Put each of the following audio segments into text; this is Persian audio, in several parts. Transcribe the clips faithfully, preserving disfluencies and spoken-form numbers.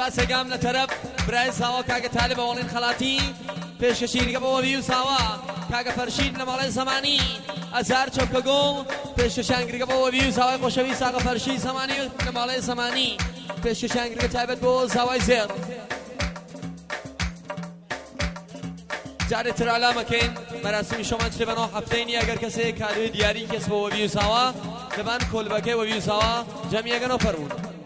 سپاس گام لطرف برای ساوا کاغ طالب اولین خلاتی پیشکشی با ویو ساوا کاغ فرشید نمال زمانی ازار چوکگو پیشکشی با ویو ساوا خوشوی ساغ فرشید زمانی نمال زمانی پیشکشی تایبت با ساوای زیر جاری تر علامه کن مراسم شما چه بنا هفته‌ای اگر کسی کاری دیاری کس با ویو ساوا لبان کل بکه ویو ساوا جمعی اگر نفرمون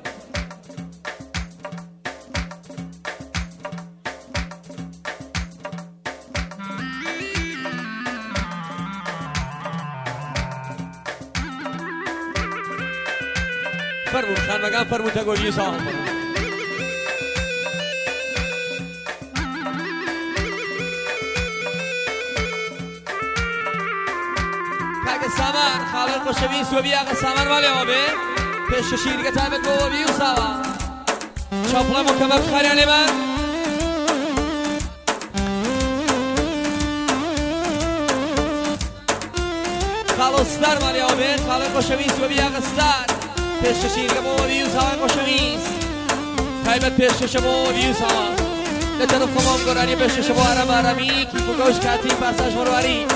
فرمون خان مقام فرمون تا ویو ساوا سامان خالد خوشوی سوبی آقا سامان والی آبه پیش شیرگه تابت با ویو ساوا شاپلا مکمل خالیانی من خالد ستار والی آبه خالد خوشوی سوبی آقا ستار پیش شیرگه با ویو ساوا خوشوی تابت پیش شما ویو ساوا نترف کمام گرانی پیش شما آرام آرامی کی بگوش کاتی پاساش مرواری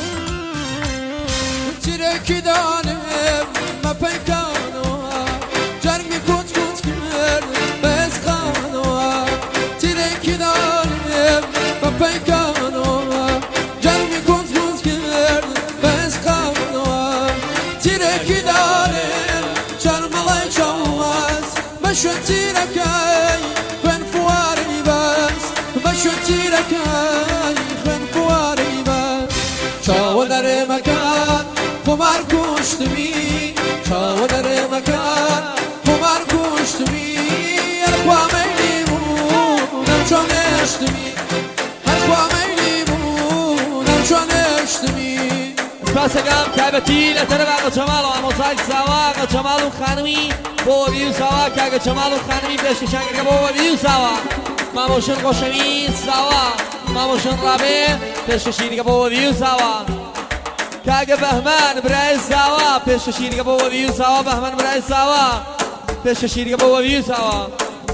ترکی دانم ما پیکانو جرمی کت کت کرد بس خانو ترکی دانم ما پیکانو جرمی کت کت کرد بس خانو ترکی دانم شرملای چواز بشو ترکی خن فواری بس بشو ترکی خن فواری بس چاو در مکان خمار کشتمی چاو در مکان خمار کشتمی الخوام لیمونم چون اشتمی الخوام لیمونم چون اشتمی سپاس گام کابتی لطرف آقا جمال و اموزای ساوا آقا جمال و خانمی با ویو ساوا که آقا جمال و خانمی پیشکشان کرده با ویو ساوا ماموشون خوشوی ساوا ماموشون رابه پیشکشی با ویو ساوا کاغ بهمن برای ساوا پیش شیرگه با ویو ساوا بهمن برای ساوا پیش شیرگه با ویو ساوا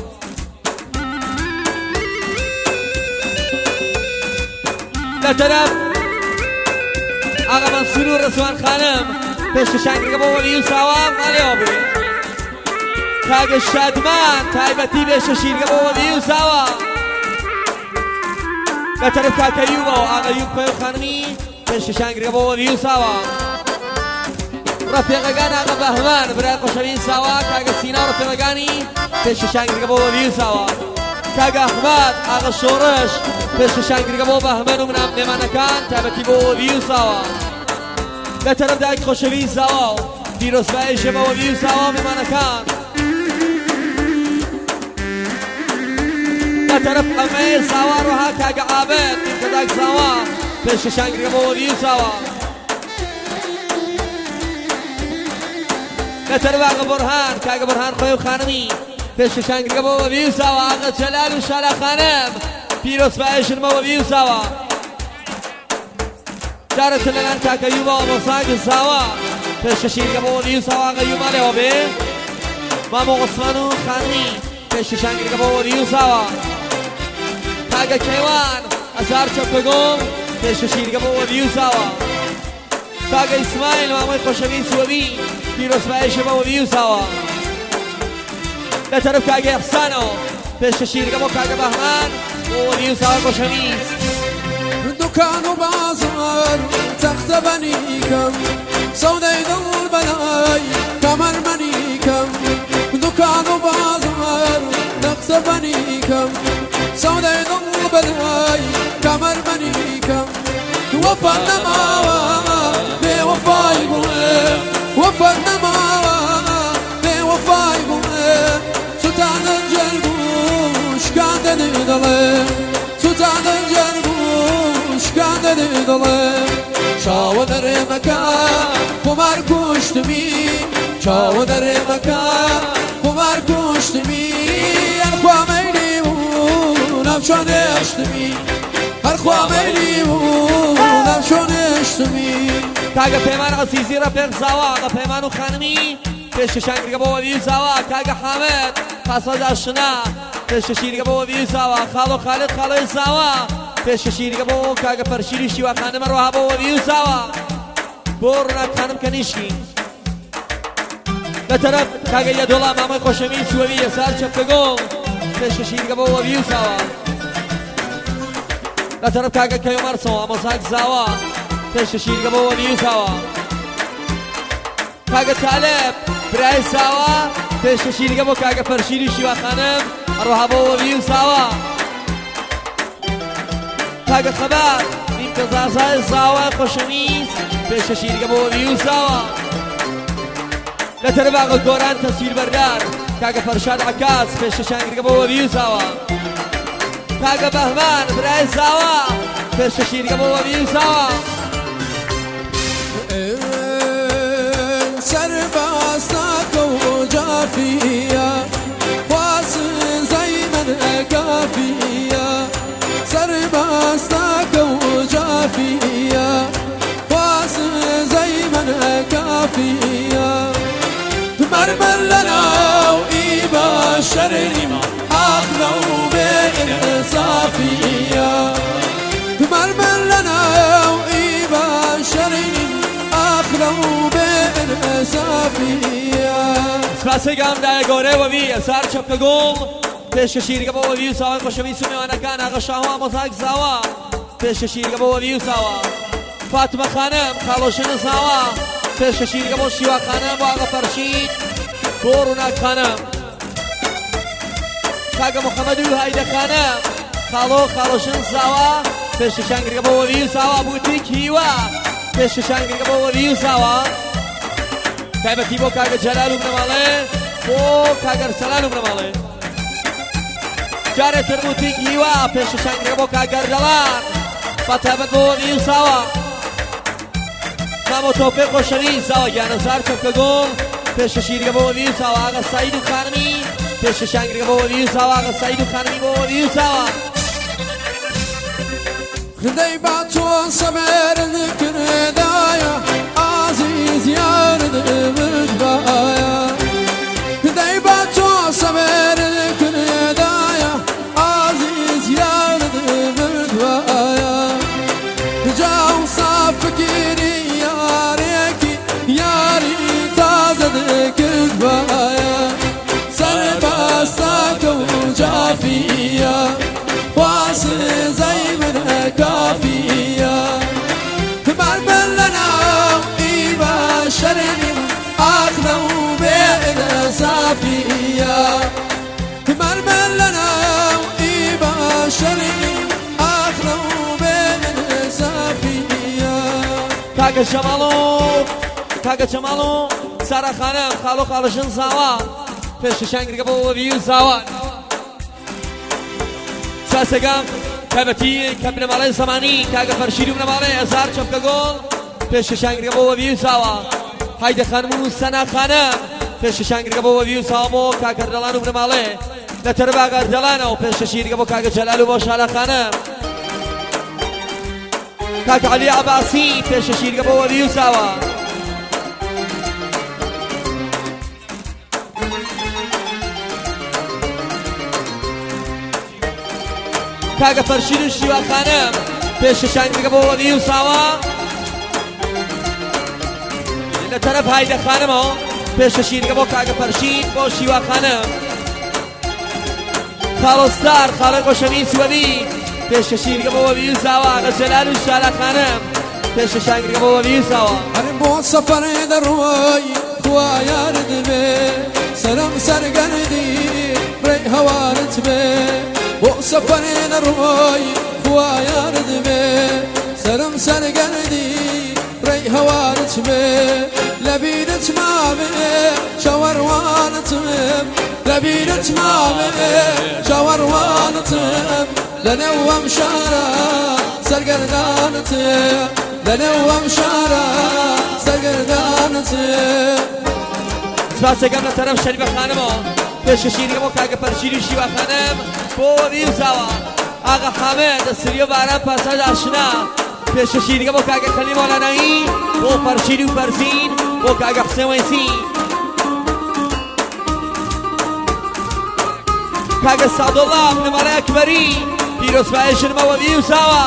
در طرف آقا منصور و رسوان خانم پیش شیرگه با ویو ساوا مالی آبی کاغ شادمان تایبتی پیش شیرگه با ویو ساوا در طرف کاغ یوبا آقا یوب پیو خانمی پیش شنگری با ویو ساوا رفیقگان آقا بهمن برای خوشوین ساوا کاغ سینا رفیقگانی پیش شنگری با ویو ساوا کاغ احمد آقا شورش پیش شنگری با بهمن و منام نمانکان تابتی با ویو ساوا به طرف دایک خوشوین ساوا دیروز بایش با ویو ساوا نمانکان به طرف همه ساوا روها کاغ عابد کداک ساوا پیش شنگری با ویو ساوا نتر آقا برهان کاغ برهان خویو خانمی پیش شنگری با ویو ساوا آقا جلال و شالا خانم پیروز بایشن با ویو ساوا جارت لگان کاغ یوبا موساق ساوا پیش شنگری با ویو ساوا آقا یوبا لیوبه مامو عثمانو خانمی پیش شنگری با ویو ساوا کاغ کیوان ازار چوکگو پیش شیرگه با ویو ساوا کاغ اسماعیل ماموی خوشوی سوبی پیروز بایش با ویو ساوا در طرف کاغ احسانو پیش شیرگه با کاغ بهمن با ویو ساوا خوشوی دکان و بازار تخت بنی کم سودای دل بلای کمر منی کم دکان و بازار تخت بنی کم سودای دل بلای کمر منی کم وفا نما به وفای بوله وفا نما به وفای بوله سلطان جرگوش کنده دله سلطان جرگوش کنده دله چاو در مکان خمار کشتمی چاو در مکان خمار کشتمی الخوام لیمونم چون اشتمی الخوام لیمونم چون اشتمی کاغ پیمان عزیزی رفیق ساوا آقا پیمان و خانمی پیش شنگری با ویو ساوا کاغ حامد پاسواز آشنا پێشکەشی بۆ ویوساوە خاڵۆ خالد خاڵۆی ساوە پێشکەشی بۆ کاگە پەرشیری شیواخانە مەڕۆها بۆ ویوساوە بۆ ڕووناک خانم کەنیشکی لە تەرەف کاگە یەدۆڵا مامەی خۆشەوی سوەوی یەسار چەپکە گۆڵ پێشکەشی بۆ ویوساوە لە تەرەف کاگە کەیۆمەرسەوە ئامۆزاک زاوە پێشکەشی بۆ ویوساوە کاگە تالێب برای ساوە پێشکەشی بۆ کاگە پەرشیری شیواخانم ئەڕۆها بۆ ویوساوە کاگە خەبات نیمکە زازای زاوە خۆشەویست پێشکەشی بۆ ویوساوە لە تەرەف ئاغا گۆران تەسویر بەردار کاگە پەرشاد عەکاس پێشکەشیانگرگە بۆ ویوساوە کاگە بەهمان برای زاوە پێشکەشی بۆ ویوساوە سرباستاکە و جافیە خواسن زەیمەن کافیە سرباستاکە و جافیە خواسن زەیمەن کافیە مەرمەر لەناو ئیبا شەرنیم عەقلە و بێئینسافیە مەرمەر لەناو ئیبا شەرنیم عەقلە و سپاسێکم دایە گەورەیەوەوی ئەسار چەپکە گۆڵ پێشکەشیرگە بۆ وەوی و ساوای خۆشەوی سومێوانەکان ئاغا شاهۆ ئامۆزاک زاوە پێشکەشیرگە بۆ وەوی و ساوە فاتمە خانم خاڵۆشن زاوە پێشکەشیرگە بۆ شیواخانە بۆ ئاغا پەرشید بۆ ڕووناک خانم کاگە محەممەد و هایدەخانە خاڵۆ خاڵۆشن زاوە پێشکەشیانگرگە بۆ وەوی و ساوە بوتیک هیوە پێشکەشیانگرگە بۆ وەوی و ساوە تایبەتی بۆ کاگە جەلال و منەماڵێ بۆ کاگەر سەلان و منەماڵێ جارێتر بوتیک هیوە پێشکەشیانگرگە بۆ کاگەر دەڵان بە تایبەت بۆ وەوی و ساوە مامۆ تۆپێ خۆشەوی ساوە گیانەزار چەپکە گۆڵ پێشکەشیرگە بۆ وەوی و ساوە ئاغا سەعید و خانمی پێشکەشیانگرگە بۆ وەوی و ساوە ئاغا سەعید و خانمی بۆ وەوی و ساوە خدەی با تۆ سەبێرت کردایە عەزیز یارت بردایە خدەی با تۆ سەبێرت کردایە عەزیز یارت بردایە جاو ساف فکری یارێکی یاری تازەت کردایە سەرباستاکە و جافیە خواسن زەیمەن کافیە مەرمەر لەناو ئیبا شەرنیم عەقلە و بێئینسافیە مەرمەر لەناو ئیبا شەرنیم عەقلە و بێئینسافیە کاگە جەماڵۆ کاگە جەماڵۆ سارا خانم خاڵۆ خاڵۆشن زاوە پێشکەشیانگرگە بۆ وەوی و ساوە ساسەگەم تایبەتی کە بنەماڵەی زەمانی کاگە فەرشید و بنەماڵەی ئەزار چەپکە گۆڵ پێشکەشیانگرگە بۆ وەوی و ساوە هایدە خانم و سەنا خانم پێشکەشیانگرگە بۆ وەوی و ساوە بۆ کاگەردەڵان و بنەماڵێ لە تەرەف ئاگەردەڵانەوە پێشکەشیرگە بۆ کاگە جەلال و بۆ شالا خانم کاکە عەلی عەباسی پێشکەشیرگە بۆ وەوی و ساوە کاگە فەرشید و شیواخانم پێشکەشیانگرگە بۆ وەوی و ساوە لە تەرەف هایدە خانمەوە پێشکەشیرگە بۆ کاگە فەرشید بۆ شیواخانم خاڵۆستار خاڵۆی خۆشەوی سوەوی پێشکەشیرگە بۆ وەوی و ساوە ئاغا جەلال و شالا خانم پێشکەشیانگرگە بۆ وەوی و ساوە هەرم بۆ سەفەرێ دەڕۆی خوا یارت بێ سەرم سەرگەردی ڕێی هەوارت بێ بۆ سەفەرێ دەڕۆی خوا یارت بێ سەرم سەرگەردی ڕێی هەوارت بێ لەبیرت مابێ شەوەڕوانتم لەبیرت مابێ شەوەڕوانتم لەنێو ئەم شارە سەرگەردانتم لەنێو ئەم شارە سەرگەردانتم سپاسەکەم لە تەرەف شەریفە خانمەوە پێشکەشیرگە بۆ کاگە پەرشید و شیواخانم بۆ وەوی و ساوە ئاغا حامێد دەسری و باران پاساژ ئاشنا پێشکەشیرگە بۆ کاگە کەلی مۆلانایی بۆ پەرشید و پەرزین بۆ کاگە حوسێن وەیسی کاگە سادۆڵا بنەماڵە ئەکبەری پیرۆزبایشن مەوەدی و ساوە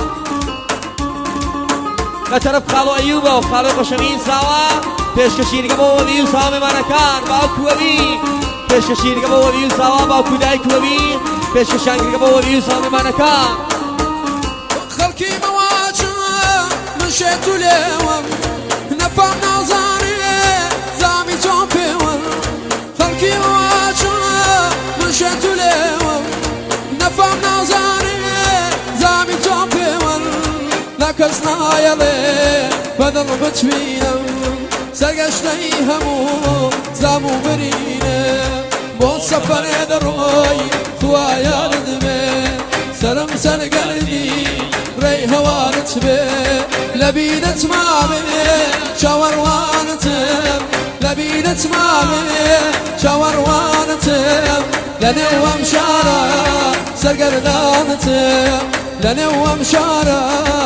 لە تەرەف خاڵۆ ئەیوبە و خاڵۆی خۆشەوین ساوە پێشکەشیرگە بۆ وەدی و ساوە مێمانەکان باوکووەوی پێشکەشیرگە بۆ وەدی و ساوە باوکو دایکوەوی پێشکەشانگرگە بۆ وەدی و ساوە مێمانەکان خەڵکی مەواچە من شێت و لێوە نەفام نازانێ زامی چۆن پێوە خەڵکی مەواچە من شێت و لێوە نەفام نازانێ زامی چۆن پێوە نەکەس نایەڵێ بەدڵ بتوینم سەرگەشتەی هەموو زام و برینە بۆ سەفەرێ دەڕۆی خوا یارت بێ سەرم سەرگەردی ڕێی هەوارت بێ لە بیرت مابێ چاوەڕوانتم لە بیرت مابێ چاوەڕوانتم لە نێوەم شارە سەرگەردانتم لە نێوەم شارە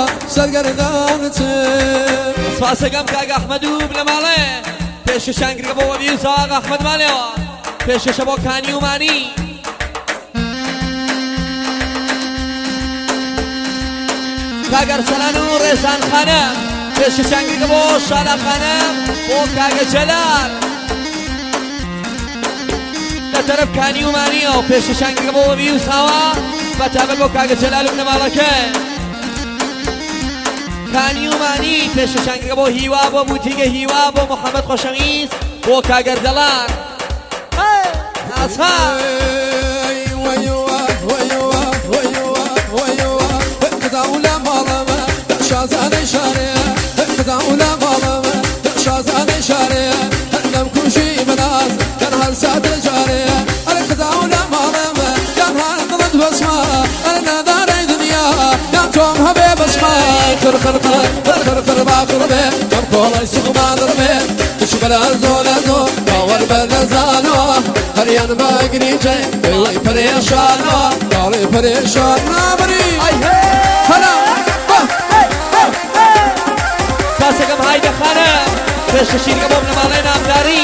سەرگەردانتم سپاسەکەم کاگە ئەحمەد و بنەماڵێ پێشکەشانگرگە بۆ وەدی و ساوە ئاغا ئەحمەد مالێوە پێشکەشە بۆ کانی و مانی کاگە ئەرسەلان و ڕێزان خانە پێشکەشانگرگە بۆ شالا خانە بۆ کاگە جەلال لە تەرەف کانی و مانیە و پێشکەشانگرگە بۆ وەدی و ساوە بەتابەت بۆ کاگە جەلال و بنەماڵەکە کانی و مانی پێشکەشانگرگە بۆ هیوا بۆ بوتیگە هیوا بۆ محەممەد خۆشەویست بۆ کاگەردەڵان ئاسا خداولا ماڵەمە شازانەی شارەیە خداولا ماڵەمە شازانەی شارەیە لەم کوژی بەناز کەن هەر ساتە جارەیە ئەرە خداولا ماڵەمە یان هەر دڵت بەسمە ئەرە نادارەی دنیا یان تۆم هەبێ بەسمە خرخرخر خرخرخر باخر بێ ئەم کۆڵەی سوغمادر بێ تش بەلە زۆلە زۆر باوەڕ بەرەزانەوە هەریان باگریجێ وەی پەرێشانەوە داڵی پەرێشان نابری هەلا ساسەکەم هایدە خانە پێشکەشیرگە بۆ بنەماڵەی نامداری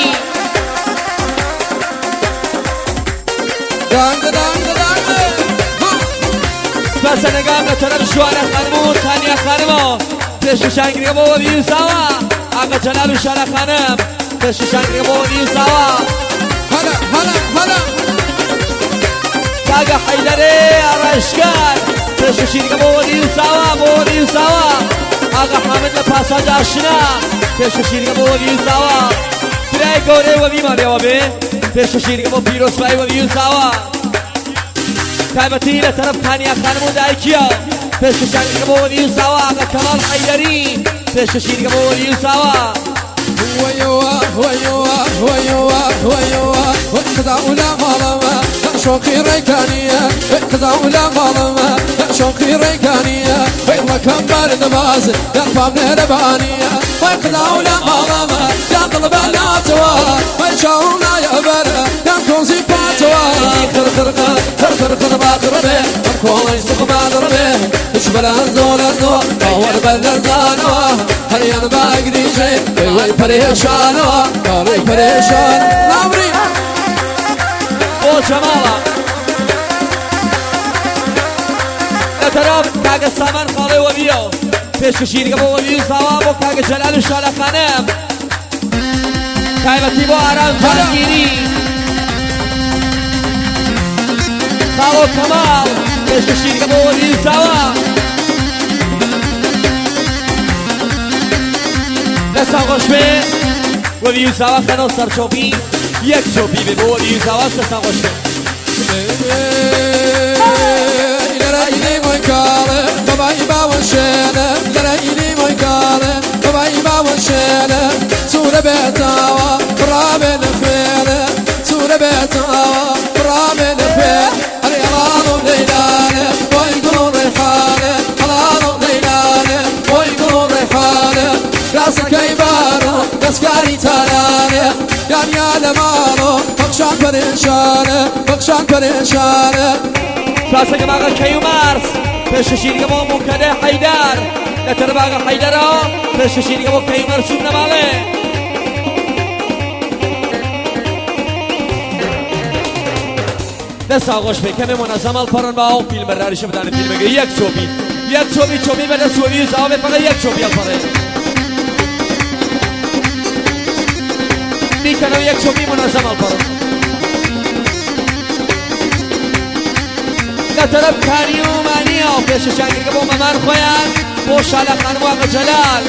دانگە دانگە دانگە سپاسەنەکەم لە تەرەف شوارە خانم و تانیا خانمەوە پێشکەشانگرگە بۆ وەدی و ساوە ئاغا جەلال و شارە خانم پێشکەشانگرگە بۆ وەدی و ساوە هەلا هەلا هەلا کاگە حەیدەرێ ئاڕایشکار پێشکەشیرگە بۆ وەدی و ساوە بۆ وەدی و ساوە ئاغا حامد لە پاساژ ئاشنا پێشکەشیرگە بۆ وەدی و ساوە برای گەورەی وەدی ماڵێەوە بێ پێشکەشیرگە بۆ پیرۆزبای وەدی و ساوە تایبەتی لە تەرەف کانیا خانم و دایکیە پێشکەشانگرگە بۆ وەدی و ساوە ئاغا کەماڵ حەیدەری پێشکەشیرگە بۆ وەدی و ساوە وەیەوە وەیەوە وەیەوە وەیەوە خداولا ماڵەمە شۆقی ڕێکانیە خداولا ماڵەمە شۆقی ڕێکانیە وەکەم بەردەباز یان پام نێرەبانیە وەی خداولا ماڵەمە یان دڵ بەلاتەوە وەی چاوم نایەبەرە یان کۆزی پاتەوە خرخرخە خرخرخە باخر بێ ئەم کۆڵەی سوغمادر بێ هیچ بەلە زۆرە زۆر باوەڕ بەرەزانەوە هەریان باگریژێ وەی پەرێشانەوە داڵی پەرێشان نامری بۆ جەماڵە لە تەرەف کاگە سامان خاڵێ وەدیە پێشکەشیرگە بۆ وەدی و ساوە بۆ کاگە جەلال و شارە خانم تایبەتی بۆ ئارام جانگیری خاڵۆ کەماڵ پێشکەشیرگە بۆ وەدی و ساوە دەستا خۆش بێ وەدی و ساوە خەنەوە سەر چۆپی یەک چۆپی بێ بۆ وەدی و ساوە دەستا خۆش بێ لەرەیلی مۆی کاڵێ بەبای باوە شێنە لەرەیلی مۆی کاڵێ بەبای باوە شێنە سوورە بێتاوە بڕابێ لە خوێنە سوورە بێتاوە بڕابێ لە خوێن هەرێ هەڵاڵم لەیلانە بۆی گوڵ و ڕێحانە هەڵاڵم لەیلانە بۆی گوڵ و ڕێحانە راسەکەی بارە دەستکاری تارانێ یانیا لە ماڵۆ بەخشان پەرێشانە بەخشان پەرێشانە ساسەکەم ئاغا کەیومارس پێشکەشیرگە بۆ موکەدە حەیدار لە تەرەف ئاغا حەیدەرەوە پێشکەشیرگە بۆ کەیومارس و بنەماڵێ دست آغاش به کمی منظم الپارن با او فیلم راریش بدن فیلم گه یک چوبی یک چوبی چوبی به دست وریو زاوه فقط یک چوبی الپاره میکنم یک چوبی منظم الپارن طرف کانی و مانی و پیش شنگیر که با ممر خویان با شاله خانواق جلال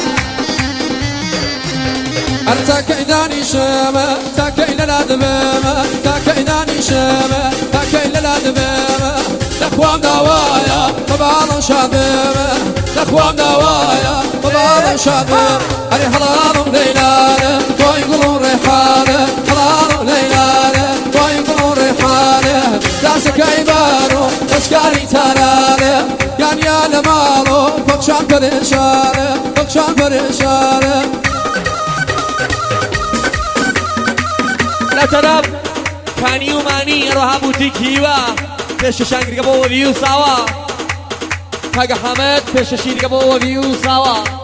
ارتا کیدانی شما تا کیل لادمه تا کیدانی شما تا کیل لادمه لخوام دوایا مبالغ شادمه لخوام دوایا مبالغ شادمه اری حلال لیلانه توی قلون ریحانه حلال لیلانه توی قلون ریحانه دست کیبارو اسکاری ترانه یعنی علمالو فکشان پریشانه فکشان پریشانه طرف کانی و مانی رو هم بودی کیوا پیش شنگری که با ویو سوا کاغ حمد پیش شیری که با ویو سوا